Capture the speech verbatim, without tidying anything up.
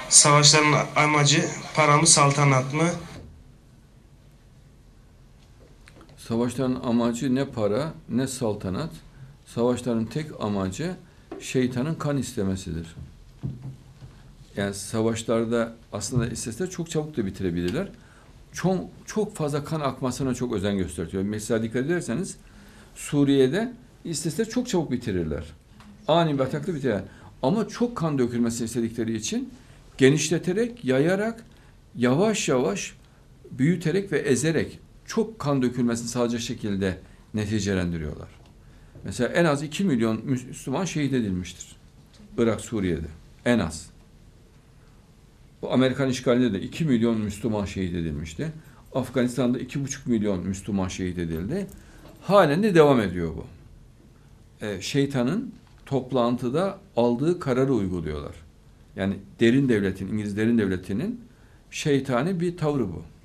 Savaşların amacı para mı, saltanat mı? Savaşların amacı ne para ne saltanat. Savaşların tek amacı şeytanın kan istemesidir. Yani savaşlarda aslında isteseler çok çabuk da bitirebilirler. Çok, çok fazla kan akmasına çok özen gösteriyor. Mesela dikkat ederseniz Suriye'de isteseler çok çabuk bitirirler. Ani bir atakla bitirirler. Ama çok kan dökülmesini istedikleri için genişleterek, yayarak, yavaş yavaş büyüterek ve ezerek çok kan dökülmesini sağlayacak şekilde neticelendiriyorlar. Mesela en az iki milyon Müslüman şehit edilmiştir. Irak, Suriye'de. En az. Bu Amerikan işgalinde de iki milyon Müslüman şehit edilmişti. Afganistan'da iki buçuk milyon Müslüman şehit edildi. Halen de devam ediyor bu. Ee, şeytanın toplantıda aldığı kararı uyguluyorlar. Yani derin devletin, İngiliz derin devletinin şeytani bir tavrı bu.